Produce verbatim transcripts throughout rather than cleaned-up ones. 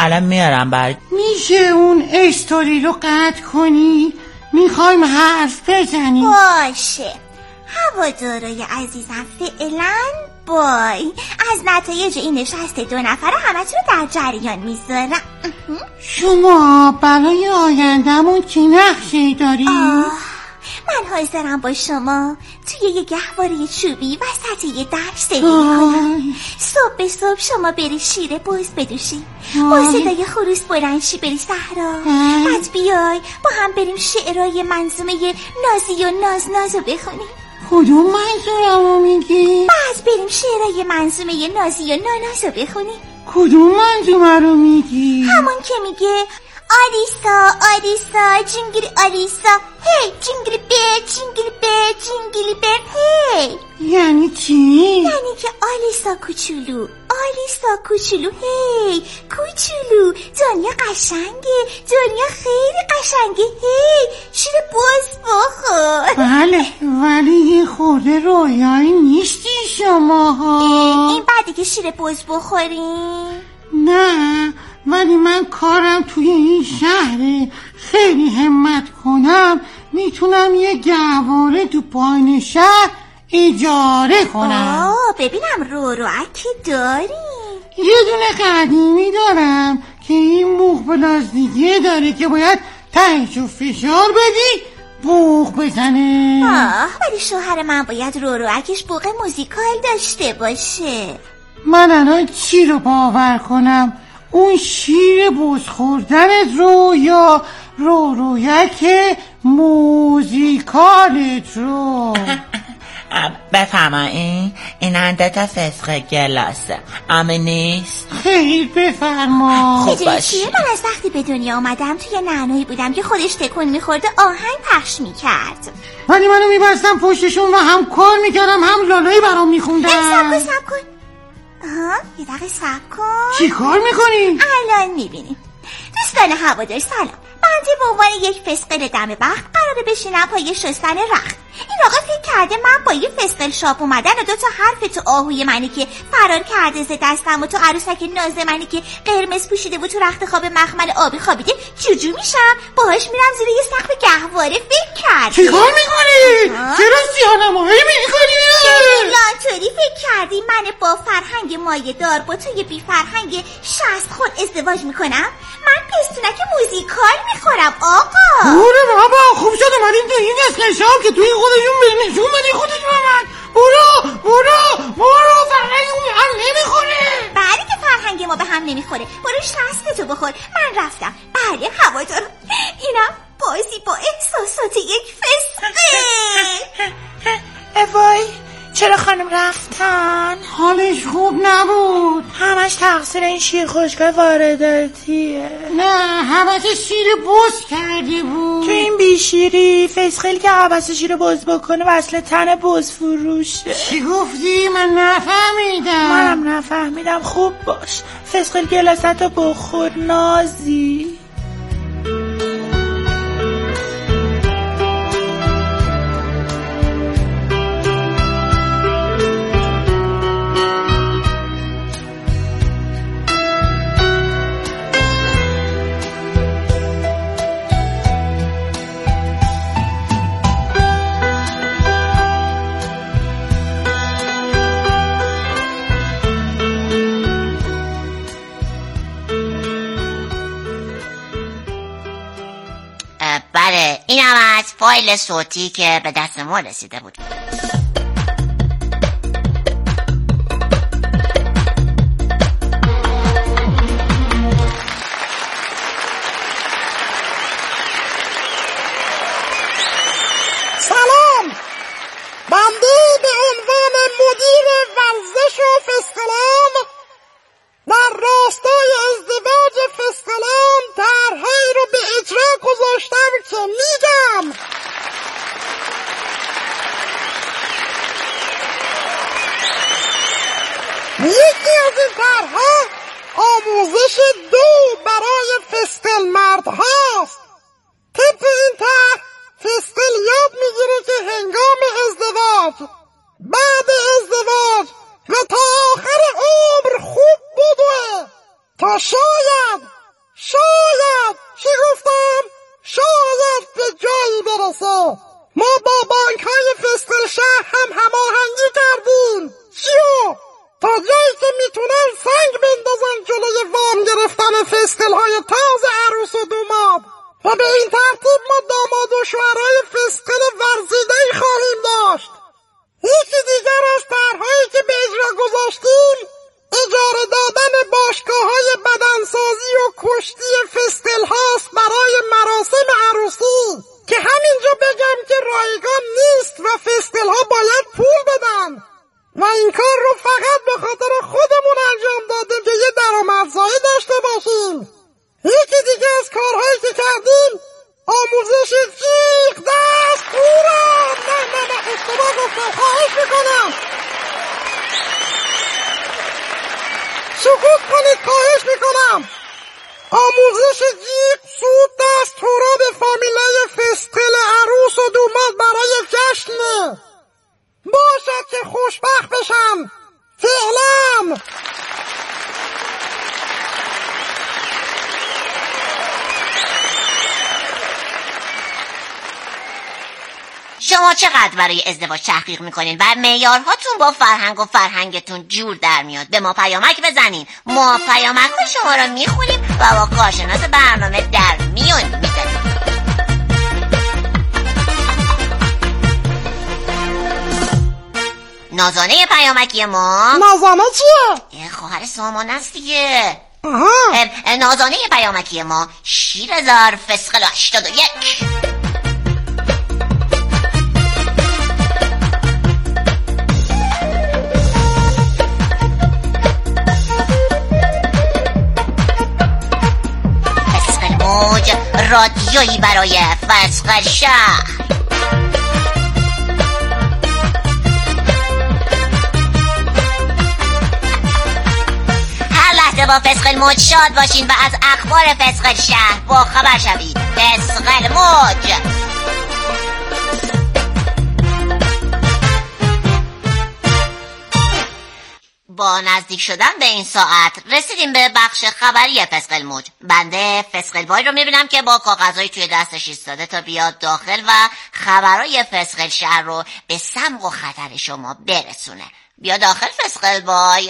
الان میارم برات. میشه اون استوری رو قطع کنی؟ میخوایم حرف بزنیم. باشه هوادارای عزیزم، فعلا بای. از نتایج این نشست دو نفره همتون رو در جریان میذارم. شما برای آیندمون چه نقشه‌ای داری؟ من حاضرم با شما توی یه گهواره چوبی وسط یه دشت زندگی کنم. صبح به صبح شما بری شیر بز بدوشی، با صدای خروس بلندشی بری صحرا، بعد بیای با هم بریم شعرهای منظومه نازی و ناز نازو بخونیم. کدوم منظورمو میگی؟ بعد بریم شعرهای منظومه نازی و نانازو بخونیم. کدوم منظومه رو میگی؟ همون که میگه آلیسا آلیسا جینگلی آلیسا هی جینگلی به جینگلی به جینگلی به هی. یعنی چی؟ یعنی که آلیسا کوچولو، آلیسا کوچولو، هی کوچولو، دنیا قشنگه، دنیا خیلی قشنگه، هی شیر بز بخور. بله ولی یه خورده رویایی نیستی شما ها. این بعدی که شیر بز بخوریم؟ نه ولی من کارم توی این شهر، خیلی همت کنم میتونم یه گهواره تو پایین شهر اجاره کنم. آه ببینم رو رو اکی داری؟ یه دونه قدیمی دارم که این موخ پلاستیکیه داره که باید تهشو فشار بدی بوق بزنه. آه ولی شوهر من باید رو رو اکش بوق موزیکال داشته باشه. من الان چی رو باور کنم؟ اون شیر بز خوردنت رو یا رو رویک موزیکالت رو؟ بفرمایین این اندتا فسق گلاسه اما نیست. خیلی بفرما. خوب باشی. من از وقتی به دنیا آمدم توی نعنایی بودم که خودش تکون میخورده آهنگ پخش میکرد، ولی منو میبستم پشتشون و هم کار میکردم هم لالایی برام میخوندم. سب کن سب کن آها یه دقیقه سب کن. چی کار میکنی؟ الان میبینی. دوستان هوادار سلام، بنده به عنوان یک فسقل دم وقت قراره بشینم پای شستن رخت. این آقا فکر کرده من با یه فسقل شاپ اومدن و دو تا حرف تو آهوی منی که فرار کرده ز دستم و تو عروسک ناز منی که قرمز پوشیده و تو رخت خواب مخمل آبی خوابیده جوجو میشم باهاش میرم زیر یه سقف گهواره فکر کرده. چی کار میکنی؟ چرا سیاه‌نمایی میکنی؟ لانتوری فکر کردی من با فرهنگ مایه دار با توی بی فرهنگ شست خود ازدواج میکنم؟ من پستونک موزیکال میخورم آقا. برو بابا خوب شد اومدیم تو این اسکشام که توی خودشون به نشون بدی خودش به من. برو برو برو فرهنگ اون هم نمیخوره. بله که فرهنگ ما به هم نمیخوره. برو شستتو بخور. من رفتم. بله هوادارم اینم بازی با احساسات یک فسقه. وای چرا خانم رفتن؟ حالش خوب نبود. همش تقصیر این شیر خشکای وارداتیه. نه حبس شیر بز کرده بود. تو این بیشیری فسقل که حبس شیر بز بکنه وصل تن بز فروشه. چی گفتی؟ من نفهمیدم. منم نفهمیدم. خوب باش فسقل گلاستو بخور نازی. بله این هم از فایل صوتی که به دست ما رسیده بود. سلام، بنده به عنوان مدیر ورزش و فسقلان در راستای ازدواج فسقلان طرحهایی رو به اجرا گذاشتم که میگم یکی از این طرحها آموزش دو برای فسقل مرد هاست. طبق این طرح فسقل یاد میگیره که هنگام ازدواج، بعد ازدواج و تا آخر عمر خوب بدوه تا شاید شاید چی گفتم؟ شاید به جایی برسه. ما با بانک های فسقل شهر هم هماهنگی کردیم. چیو؟ تا جایی که میتونن سنگ بندازن جلوی وام گرفتن فسقل های تازه عروس و دوماد و به این ترتیب ما داماد و شوهرای فسقل ورزیده‌ای خواهیم داشت. یکی دیگر از طرحهایی که به اجرا گذاشتیم اجاره دادن باشگاه های بدنسازی و کشتی فسقل هاست برای مراسم عروسی، که همینجا بگم که رایگان نیست و فسقل ها باید پول بدن و این کار رو فقط به خاطر خودمون انجام دادیم که یه درآمدزایی داشته باشیم. یکی دیگه از کارهایی که کردیم آموزش جیغ دست پورم. نه نه نه اشتباه گفتم، خواهش میکنم سکوت کنید، خواهش میکنم. آموزش جیغ سود دست تورا به فامیلای فسقل عروس و دوماد برای جشنه. باشد که خوشبخت بشن. فعلا شما چقدر برای ازدواج تحقیق میکنین و معیارهاتون با فرهنگ و فرهنگتون جور در میاد؟ به ما پیامک بزنین، ما پیامک های شما رو میخونیم و با کارشناس برنامه در میون میزنیم. نازانه پیامکی ما. نازانه چیه؟ خواهر سامان است دیگه. آها. نازانه پیامکی ما شیرزار فسقل هشتاد و یک. رادیویی برای فسقل شهر. هر لحظه با فسقل موج شاد باشین و از اخبار فسقل شهر با خبر شوید. فسقل موج. با نزدیک شدن به این ساعت رسیدیم به بخش خبری فسقل موج. بنده فسقل بای رو میبینم که با کاغذهای توی دستش ایستاده تا بیاد داخل و خبرای فسقل شهر رو به سمع و خطر شما برسونه. بیا داخل فسقل بای.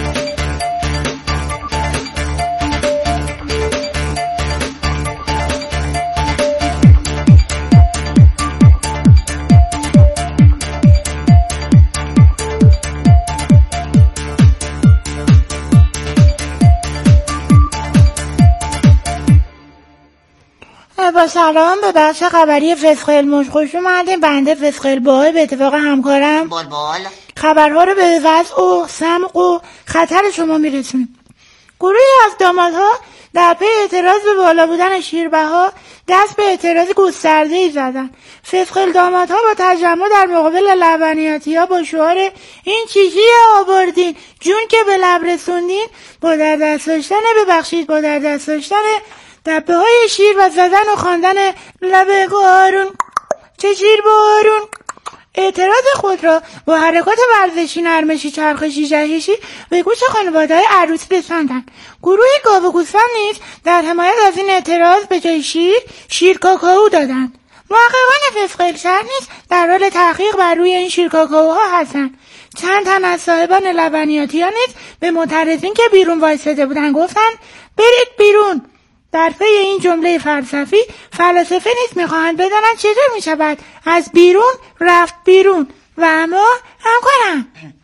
با سلام به بخش خبری فسقل موج خوش اومدین. بنده فسقل بای به اتفاق همکارم بلبل خبرها رو به وضع و سمع و خطر شما میرسونیم. گروهی از دامادها در پی اعتراض به بالا بودن شیربها دست به اعتراض گسترده‌ای زدن. فسقل دامادها با تجمع در مقابل لبنیاتی‌ها با شعار این چیزی آوردین جون که به لب رسوندین، با در دست داشتن ببخشید با در دست داشتن دبه های شیر و زدن و خواندن لبه گارون چه شیر بارون اعتراض خود را با حرکات ورزشی نرمشی چرخشی جهشی به گوش خانواده های عروسی رساندند. گروهی گاو و گوسفند نیز در حمایت از این اعتراض به جای شیر شیر کاکائو دادند. محققان فسقل شهر نیز در حال تحقیق بر روی این شیر کاکائوها هستند. چند تن از صاحبان لبنیاتی‌ها نیز به معترضین که بیرون وایساده بودند گفتند برید بیرون. در پی این جمله فلسفی فلاسفه نیز میخواهند بدانند چطور میشود از بیرون رفت بیرون و اما همکارم.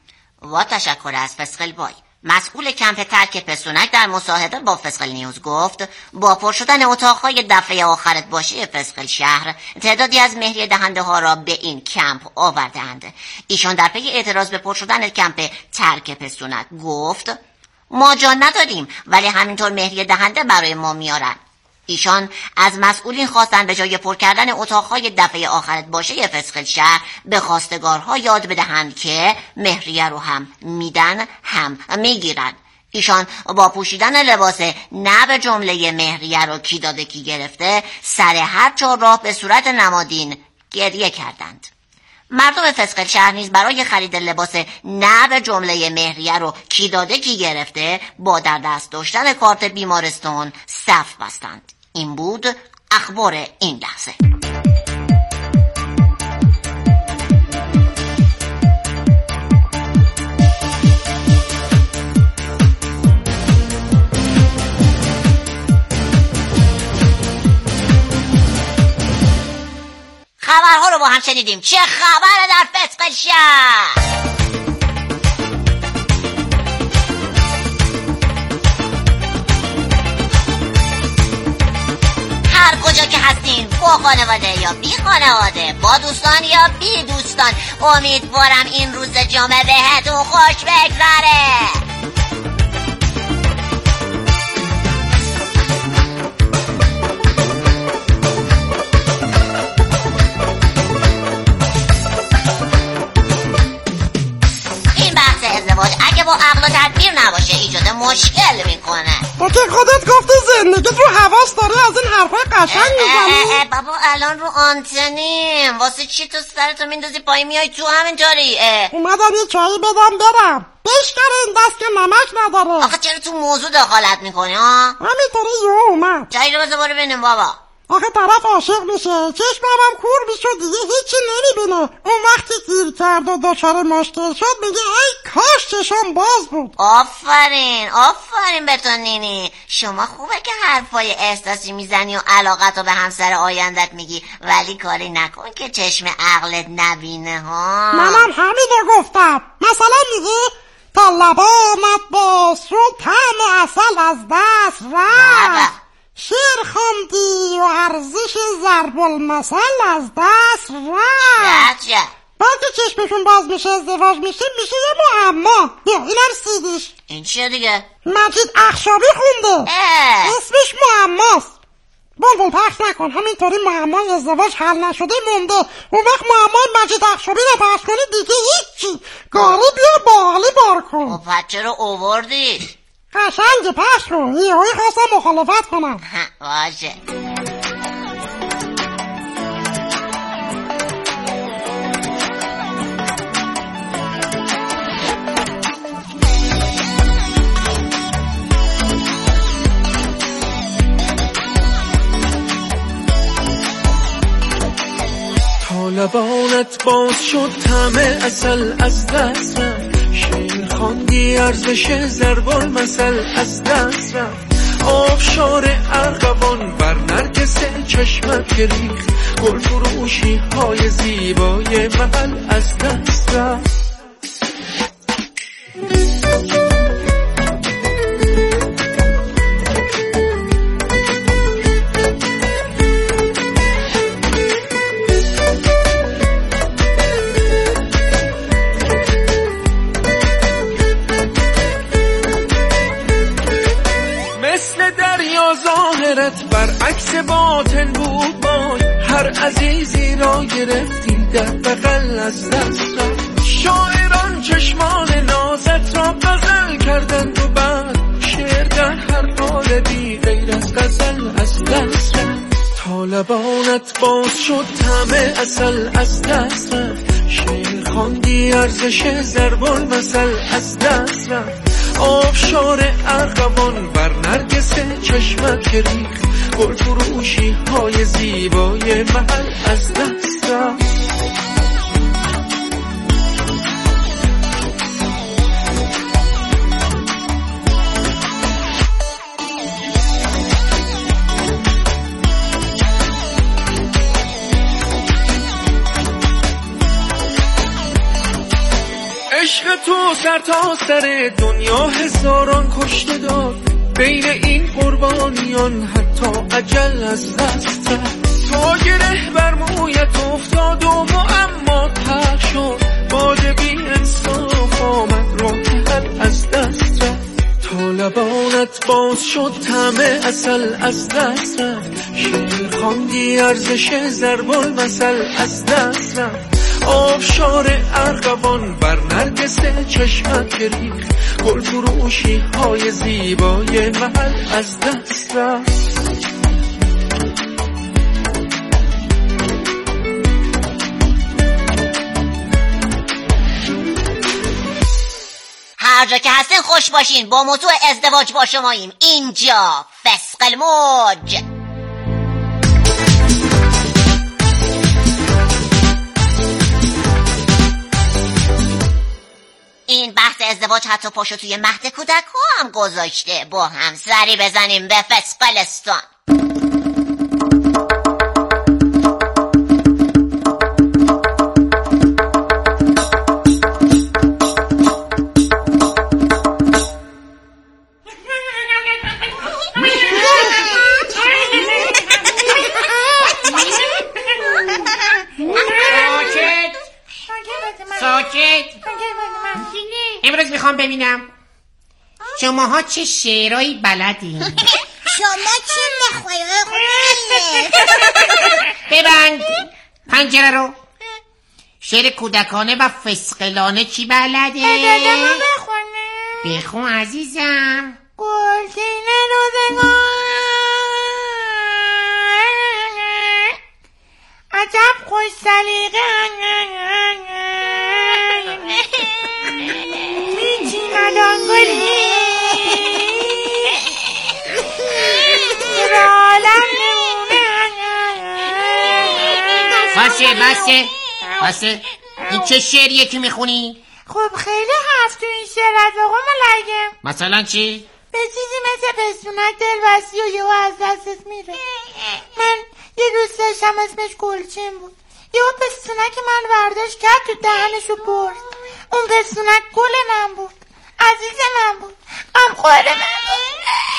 با تشکر از فسقل بای. مسئول کمپ ترک پستونک در مصاحبه با فسقل نیوز گفت با پر شدن اتاقهای دفعه آخرت باشی فسقل شهر تعدادی از مهریه دهنده ها را به این کمپ آوردند. ایشان در پی اعتراض به پر شدن کمپ ترک پستونک گفت ما جان نداریم ولی همینطور مهریه دهنده برای ما میارن. ایشان از مسئولین خواستن به جای پر کردن اتاقهای دفعه آخرت باشه فسقل شهر به خواستگارها یاد بدهند که مهریه رو هم میدن هم میگیرن. ایشان با پوشیدن لباس نه به جمله مهریه رو کی داده کی گرفته سر هر چهار راه به صورت نمادین گریه کردند. مردم فسقل شهر نیز برای خرید لباس نه به جمله مهریه رو کی داده کی گرفته با در دست داشتن کارت بیمارستان صف بستند. این بود اخبار این لحظه. خبرها رو با هم شنیدیم. چه خبره در فسقل شهر؟ هر کجا که هستین، با خانواده یا بی خانواده، با دوستان یا بی دوستان، امیدوارم این روز جمعه بهتون خوش بگذره. اگه با عقل و تدبیر نباشه ایجاد مشکل میکنه. با که خودت گفتی زندگیت رو حواس داری از این حرفای قشنگ میزنی؟ بابا الان رو آنتنیم، واسه چی تو سرتو میندازی پایی میای تو همینطوری؟ اومدم یه چایی بدم برم. بشکره این دست که نمک نداره. آخه چرا تو موضوع دخالت میکنی ها؟ همینطوری یه اومد. چایی رو بذار برو ببینیم بابا. آخه طرف عاشق میشه، چشمم هم کور میشه دیگه هیچی نمیبینه. اون وقتی گیر کرد و دچار مشکل شد میگه ای کاش چشم باز بود. آفرین آفرین به تو نینی. شما خوبه که حرفای احساسی میزنی و علاقت رو به همسر آیندت میگی، ولی کاری نکن که چشم عقلت نبینه ها. منم همین رو گفتم. مثلا میگه تا لبانت باز شد طعم عسل از دست رفت، شعر خوندی و ارزش ضرب المثل از دست رفت. بعد که چشمشون باز میشه ازدواج میشه میشه یه معما. بیا اینم سیدیش. این چیه دیگه؟ مجید اخشابی خونده. اسمش معماست. بلبل پخش نکن، همینطوری معمای ازدواج حل نشده مونده. اون وقت معمای مجید اخشابی رو پخش کنی دیگه هیچی. گاری بیا باحالی بار کن. خب بچه رو اووردی قشنگه پخش کن. یه هایی خواستم مخالفت کنم. باشه. تا لبانت باز شد طعم عسل از دست رفت، شعر خواندی ارزش ضرب المثل از دست رفت، آبشار ارغوان بر نرگس چشمت گریخت، گل فروشی های زیبای محل از دست رفت. ظاهرت برعکس باطن بود بای، هر عزیزی را گرفتی در بغل از دست رفت، شاعران چشمان نازت را غزل کردند و بعد شعر در هر قالبی غیر از غزل از دست رفت. تا لبانت باز شد طعم عسل از دست رفت، شعر خواندی ارزش ضرب المثل از دست رفت، آبشار ارغوان بر نرگس چشمت گریخت، گل فروشی های زیبای محل از دست رفت. عشق تو سر تا سر دنیا هزاران کشته داد، بین این قربانیان حتی اجل از دست رفت، تا گره بر مویت افتاد و معما تر شد، باد بی انصاف آمد راه حل از دست رفت. تا لبانت باز شد طعم عسل از دست رفت، شعر خواندی ارزش ضرب المثل از دست رفت، آبشار ارغوان بر نرگس چشمت گریخت، گل فروشی های زیبای محل از دست رفت. هر جا که هستین خوش باشین. با موضوع ازدواج با شماییم اینجا فسق الموج. این بحث ازدواج حتی پاشو توی مهد کودک ها هم گذاشته. با هم سری بزنیم به فسقلستان. امروز میخوام ببینم شماها چه شعرهایی بلدین. شما چه نخواهی ببند پنجره رو. شعر کودکانه و فسقلانه چی بلده؟ بخونه بخون عزیزم. گلچین روزگار عجب خوش سلیقه میچیند آن گلی رالم نمونه. بسه بسه بسه. این چه شعریه که میخونی؟ خب خیلی هست تو این شعر از آقا ملگم. مثلا چی؟ به چیزی مثل پستونک دلبستی و یهو از دستت میره. من یه دوست داشتم اسمش گلچین بود. یهو پستونک من برداشت کرد تو دهنشو برد. اون پستونک گل من بود، عزیز من بود، غمخوار من بود.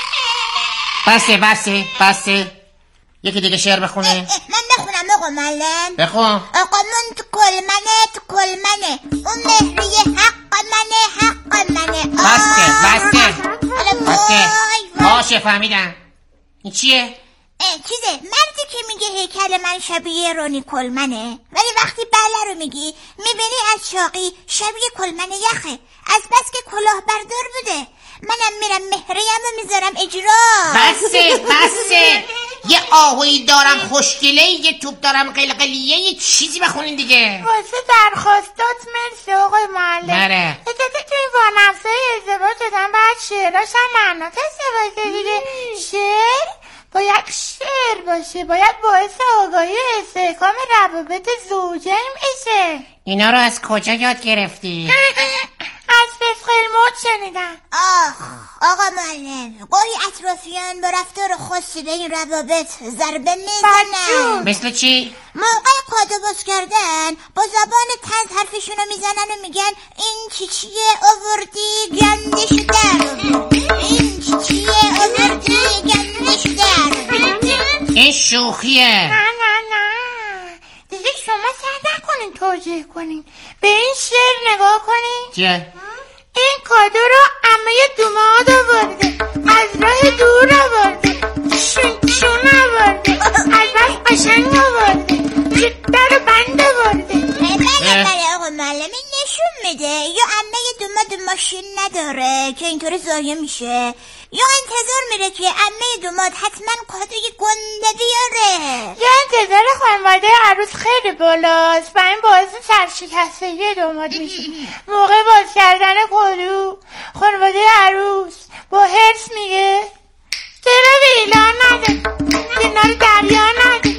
بسه بسه بسه. یکی دیگه شعر بخونه. من بخونم آقا معلم. بخون. آقا من تو کل منه تو کل منه، اون مهریه حق منه حق منه. بسه بسه بسه. وای باشه فهمیدم. این چیه؟ چیزه مردی که میگه هیکل من شبیه رونی کلمنه، ولی وقتی بله رو میگی میبینی از شاقی شبیه کلمن یخه، از بس که کلاه بردار بوده. منم میرم مهریم رو میذارم اجرا. بسه بسه. یه آهویی دارم خوشگله، یه توپ دارم قلقلیه، یه چیزی بخونین دیگه. واسه درخواستات مرسی آقای معلم. نره اجازه توی با نفسای ازدواج دادن بعد شعراش هم معنات استفاده دیگه. شعر باید شعر باشه، باید باعث آگاهی و استحکام روابط زوجین بشه. اینا رو از کجا یاد گرفتی؟ از فسق الموج شنیدم. آخ آقا معلم، گاهی اطرافیان با رفتار خاصی به این روابط ضربه میزنن. مثل چی؟ موقع کادو باز کردن با زبان طنز حرفشونو میزنن و میگن این چی چیه آوردی گندش در، این چی چیه آوردی گندش در. این شوخیه. نه نه نه دیگه شما سر نکنین توجیه کنین. به این شعر نگاه کنین. چیه؟ این کادو رو عمه دوماد آورده، از راه دور آورده، شون شون آورده، از بس قشنگ آورده، در رو بند آورده. بله بله آقا معلم، این نشون میده یا عمه دوماد ماشین نداره که اینطوری ضایع میشه، یا انتظار میره که عمه دوماد حتما کادوی گنده بیاره، یا انتظار خانواده عروس خیلی بالاست و این باعث سرشکستگی دوماد میشه. موقع باز کردن کادو خانواده عروس با حرص میگه چرا ویلان نده، کنار دریا نده.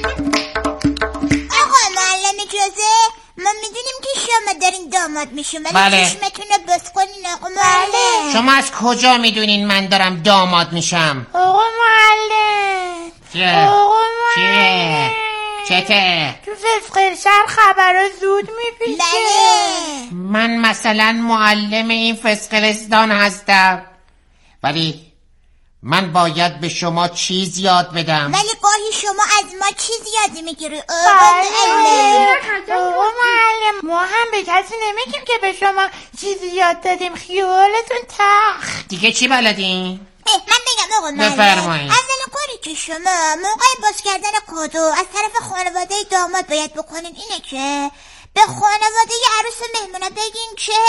آقا معلم اجازه، ما میدونیم که شما دارین داماد میشون، ولی بله. چشمتون رو بس کنین آقا معلم. شما از کجا میدونین من دارم داماد میشم؟ آقا معلم. چیه؟ آقا چیه؟ معلم. چته؟ تو فسقل شهر خبرها زود میپیشه. بله. من مثلا معلم این فسقلستان هستم، ولی من باید به شما چیز یاد بدم. ولی گاهی شما از ما چیز یادی میگیری آقا بله. آقا معلم، ما هم به کسی نمیگیم که به شما چیزی یاد دادیم، خیالتون تخت. دیگه چی بلدین؟ من بگم آقا معلم، بفرمایید. اولین کاری که شما موقع باز کردن کادو از طرف خانواده داماد باید بکنین اینه که به خانواده عروس و مهمونا بگین که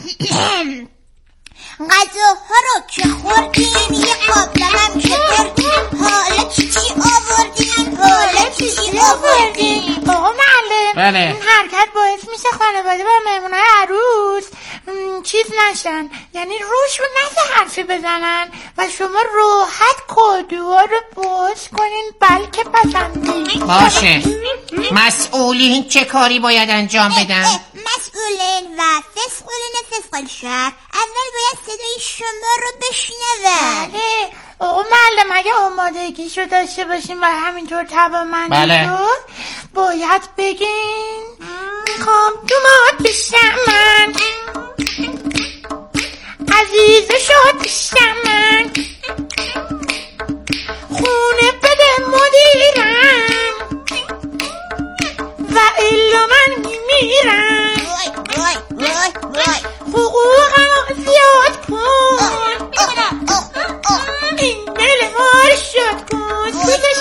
غذاها رو که خوردین یه قابل هم که بردین، حالا چی چی آوردین، حالا چی چی آوردین. آقا معلم، بله. این حرکت باعث میشه خانواده و مهمونای عروس چیز نشن، یعنی روشون نسه حرفی بزنن و شما راحت کادوها رو باز کنین بلکه پسندین. باشه. مسئولین چه کاری باید انجام بدن؟ مسئولین و فسقلین فسقل شهر اول باید صدای شما رو بشنون. بله آقا معلم، اگه آمادگیش رو داشته باشیم و همینطور توانمندی بله. شد باید بگین میخوام دومات پیشم من، عزیز شد پیشم من، خونه بده مدیرم و الا من میمیرم. حقوقم زیاد کن، این دل ما رو شد کن.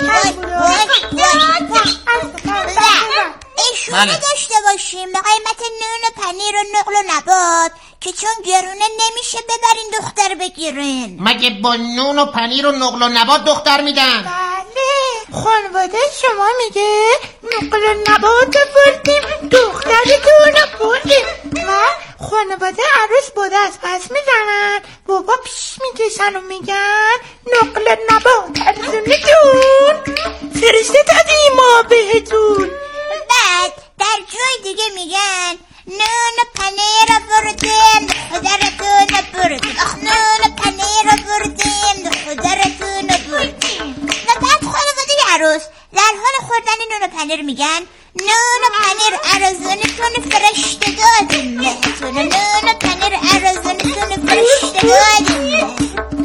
ایشونه داشته باشیم به قیمت نون و پنیر و نقل و نبات که چون گرونه نمیشه ببرین دختر بگیرین. مگه با نون و پنیر و نقل و نبات دختر میدن؟ بله خانواده شما میگه نقل و نبات بردیم دخترتون رو بردیم و خانواده عروس با دست پس میزنن، بابا پیش میکشن و میگن نقل نبات ارزونه جون فرشته دادیم ما بهتون. بعد در جای دیگه میگن نون و پنیر رو بردیم خودرتون رو بردیم. آخ نون و پنیر رو بردیم خودرتون رو بردیم. و بعد خانواده عروس در حال خوردن نون و پنیر میگن نون و پنیر ارزونتون فرشته دادیم بهتون، نون و پنیر ارزونتون فرشته دادیم.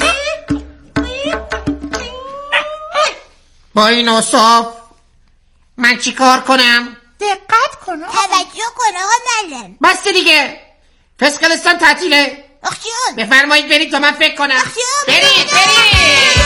با این اصاف من چی کار کنم؟ دقت کن توجه کن آقا معلم. بس دیگه فسقلستان تعطیله. آخ جون بفرمایید برید تا من فکر کنم. آخ جون برید برید.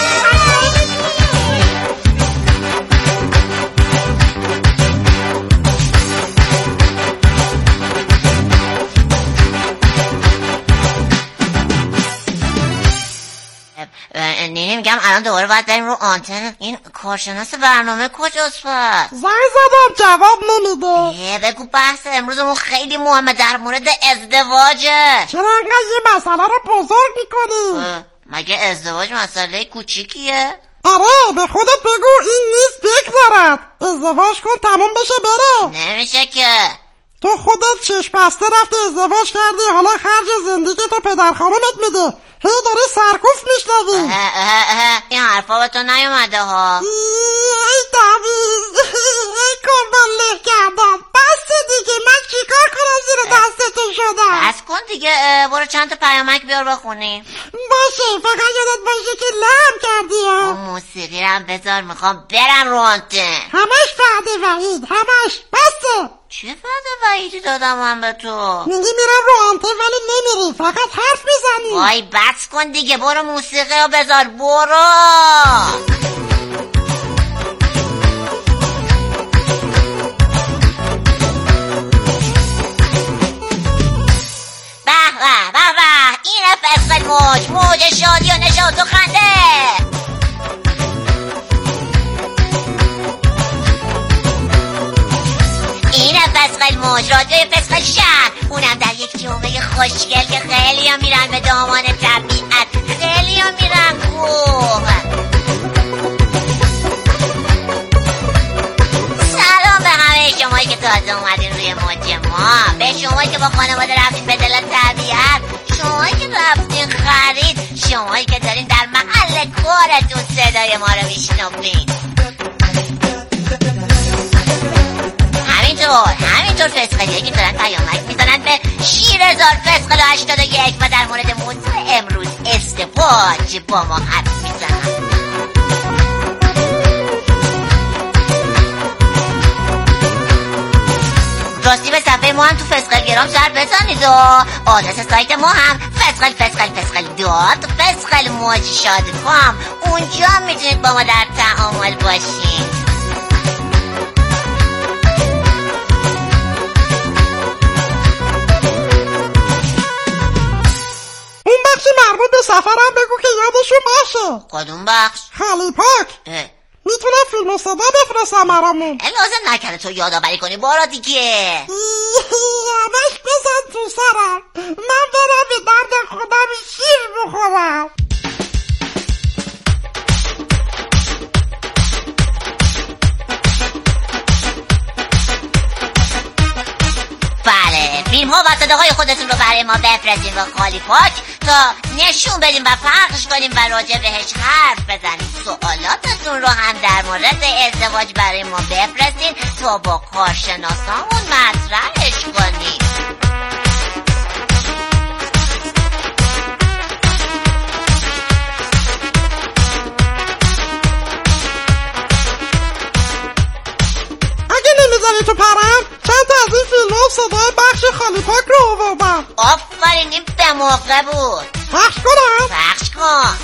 نینی میگم الان دوباره باید بریم رو آنتن. این کارشناس برنامه کجاست پس؟ زنگ زدم جواب نمیده. بگو بحث امروزمون خیلی مهمه، در مورد ازدواجه. چرا انقدر یه مسئله رو بزرگ میکنی؟ مگه ازدواج مسئله کوچیکیه؟ آره به خودت بگو این نیست بگذارد. ازدواج کن تموم بشه بره. نمیشه که. تو خودت چشم بسته رفتی ازدواج کردی، حالا خرج زندگی تو پدر خانومت میده، هی داری سرکوف میشنوی. این حرفا به تو نیومده ها. ای دویز ای قربان له کردم. بس دیگه من چیکار کنم زیر دستتون شدم. بس کن دیگه، برو چند تا پیامک بیار بخونیم. باشه فقط یادت باشه که لهم کردی ها. اون موسیقی رو هم بذار، میخوام برم رو آنتن. همش فعد وحید همش بسه. چه فعد وحیدی دادم من به تو؟ میگی میرم رو آنتن ولی نمیری، فقط حرف میزنی. وای بس کن دیگه، برو موسیقی رو بذار برو. به به به به، اینه فسقل موج، موج شادی و نشاط و خنده. اینه فسقل موج، رادیوی فسقل شهر، اونم در یک جمعه خوشگل که خیلی ها میرن به دامان طبیعت، خیلی ها میرن کوه. سلام به همه شمایی که تازه اومدین روی موج ما، به شمایی که با خانواده رفتین به دل طبیعت، شمایی که رفتین خرید، شمایی که دارین در محل کارتون صدای ما رو میشنوین. همینطور همینطور فسقلیه که دارن پیامک میزنن به شیر هزار فسقل و هشتاد و یک و در مورد موضوع امروز ازدواج با ما حرف میزنن. راستی به صفحه ما هم تو فسقل گرام سر بزنید و آدرس سایت ما هم فسقل فسقل فسقل دات فسقل موج شاد کام، اونجا میتونید با ما در تعامل باشید. مربوط به سفرم بگو که یادشون باشه. کدوم بخش؟ خالی پاک. میتونم فیلم و صدا بفرستم برامون. لازم نکنه تو یادآوری کنی، برو دیگه. همش بزن تو سرم، من برم به درد خودم شیر بخورم. بله، فیلم ها و صداهای خودتون رو برای ما بفرستین به خالی پاک تا نشون بدیم و پخش کنیم و راجع بهش حرف بزنیم. سوالاتتون رو هم در مورد ازدواج برای ما بفرستین تا با کارشناسامون مطرحش کنیم. نمیزنی تو پرم؟ چند تا از این فیلم ها صدای بخش خالی پاک رو آوردم. آفرین، این به موقع بود. پخش کنم؟ پخش کن.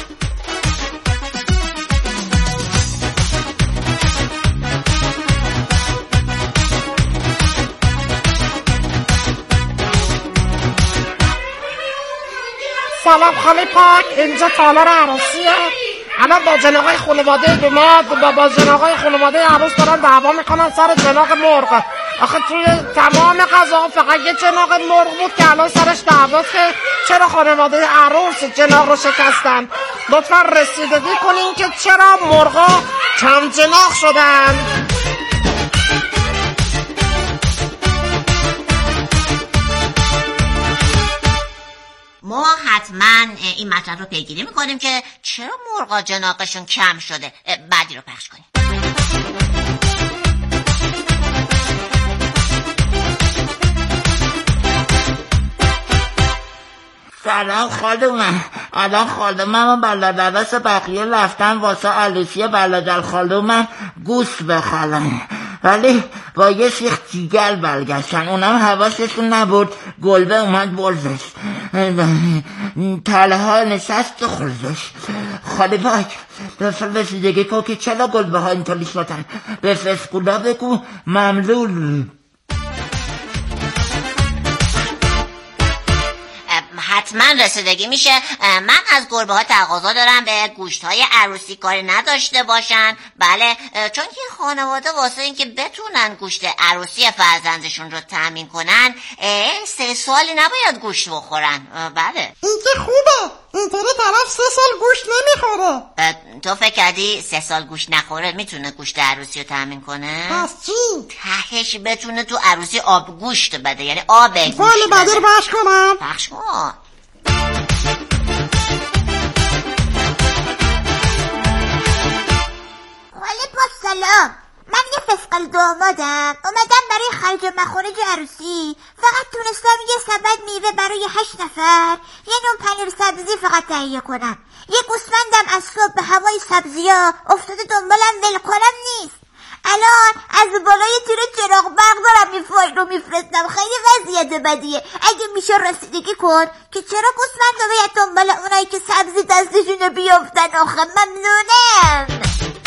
سلام خالی پاک، اینجا تالار عروسیه. الان با جناقای خانواده دوماد و با جناقای خانواده عروس دارن دعوا میکنن سر جناق مرغ. آخه توی تمام غذا فقط یه جناق مرغ بود که الان سرش دعواست که چرا خانواده عروس جناق رو شکستن. لطفا رسیدگی کنین که چرا مرغا کم جناق شدن. ما حتما این مطلب رو پیگیری میکنیم که چرا مرغا جناقشون کم شده. بعدی رو پخش کنیم. سلام خالومم. الان خالومم و بلادرس بقیه رفتن واسه عروسی بلادر خالومم گوست بخرن، ولی با یه سیخ جیگر برگشتن. اونم حواسشون نبود گلبه اومد بردش، تله ها نشست و خوردش. خالی پاک بفر رسیدگی کن که چرا گلبه ها اینطوری شدن. به فسکولا بگو مملول. حتما رسیدگی میشه. من از گربه ها تقاضا دارم به گوشت های عروسی کاری نداشته باشن. بله، چون که خانواده واسه این که بتونن گوشت عروسی فرزندشون رو تامین کنن سه سالی نباید گوشت بخورن. بله این که خوبه، اینطوری طرف سه سال گوشت نمیخوره. تو فکر کردی سه سال گوشت نخوره میتونه گوشت عروسی رو تامین کنه؟ پس چی؟ تهش بتونه تو عروسی آب گوشت بده، یعنی آب گوشت بده. ولی بعد رو پخش کنم؟ پخش کن. ولی پاک سلام، من یه فسقل دامادم، اومدم برای خرج و مخارج عروسی. فقط تونستم یه سبد میوه برای هشت نفر، یه نوع پنیر سبزی فقط تهیه کنم. یه گوسفندم از صبح به هوای سبزی ها افتاده دنبالم، ول کنم نیست. الان از بالای تیر چراغ برق دارم این فایل رو میفرستم. خیلی وضعیت بدیه. اگه میشه رسیدگی کن که چرا گوسفندا باید دنبال اونایی که سبزی دستشونه بیافتن. آخه ممنونم.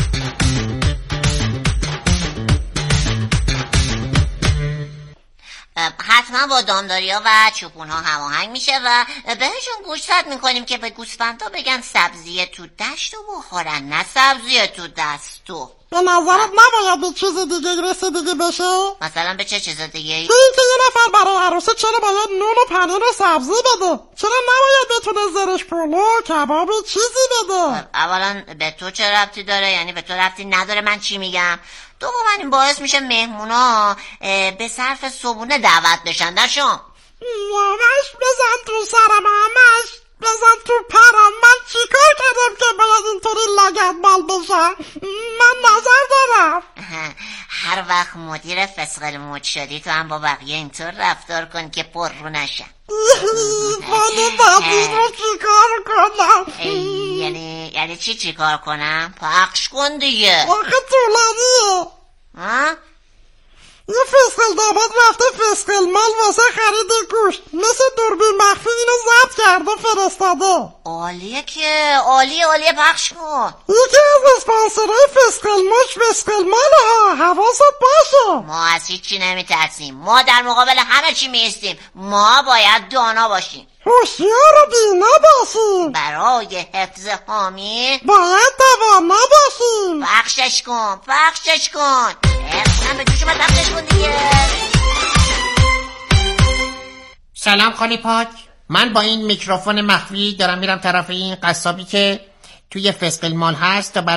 حتما با دامداریا و چوپونها هماهنگ میشه و بهشون گوشزد میکنیم که به گوسفندا بگن سبزی تو دشتو بخورن، نه سبزی تو دستو. به نظرت نباید به چیز دیگه رسیدگی بشه؟ مثلا به چه چیز دیگه؟ تو این که یه نفر برای عروسه چرا باید نون و پنیر و سبزی بده؟ چرا نباید بتونه زرش پلو کباب چیزی بده؟ اولا به تو چه ربطی داره؟ یعنی به تو ربطی نداره من چی میگم؟ دوما این باعث میشه مهمونا به صرف صبونه دعوت بشن. در شام همش بزن تو سرم، همش بزن تو پرم. من چیکار کردم که باید اینطوری لگد بال بشم؟ من نظر دارم. هر وقت مدیر فسقل مد شدی تو هم با بقیه اینطور رفتار کن که پر رو نشن. من باید رو چیکار کنم؟ یعنی یعنی چی چیکار کنم؟ پخش کن دیگه. آخه طولانیه. ها؟ یه فسقل داماد رفته فسقل مال واسه خرید گوشت، مثل دوربین مخفی اینو ضبط کرده فرستاده. عالیه که عالیه عالیه پخش کن. یکی از اسپانسرهای فسقل ماش فسقل ماله ها، حواست باشه. ما از هیچی نمیترسیم، ما در مقابل همه چی میستیم. ما باید دانا باشیم، هوشیار و بینا باشیم، برای حفظ حامی باید توانا باشیم. پخشش کن پخشش کن. اخم به جوش من پخشش کن دیگه. سلام خالی پاک. من با این میکروفون مخفی دارم میرم طرف این قصابی که توی فسقل مال هست تا